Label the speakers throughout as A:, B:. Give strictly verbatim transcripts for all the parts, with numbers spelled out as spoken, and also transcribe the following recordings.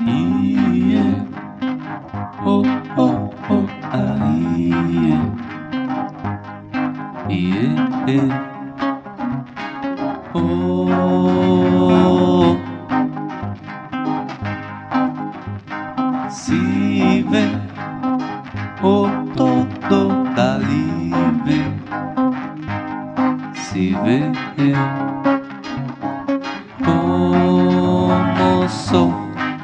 A: Iê, oh, oh, oh, aie, iê, oh, se vê, oh, todo tá livre, se vê, como sou.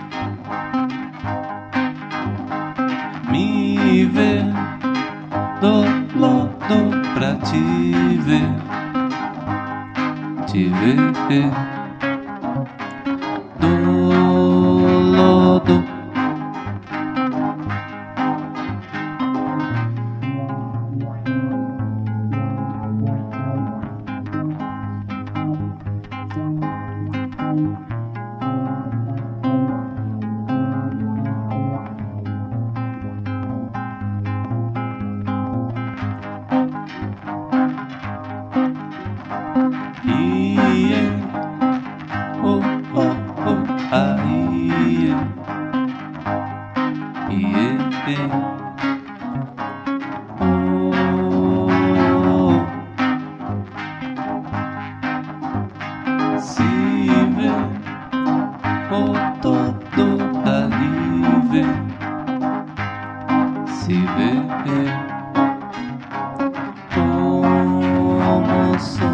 A: Me ver, do, lo, do, pra te ver, te ver, do, lo, do. Iê, oh, oh, oh, aie, iê, oh, se vê, oh, todo tá livre, se vê, como sou.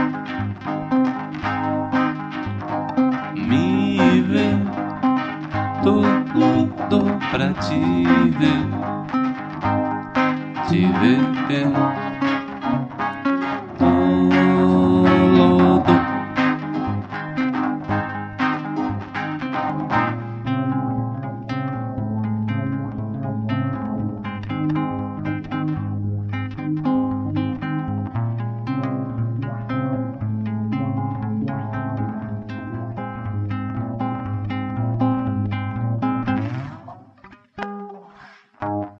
A: Me ver, do, lo, do, pra te ver, te ver.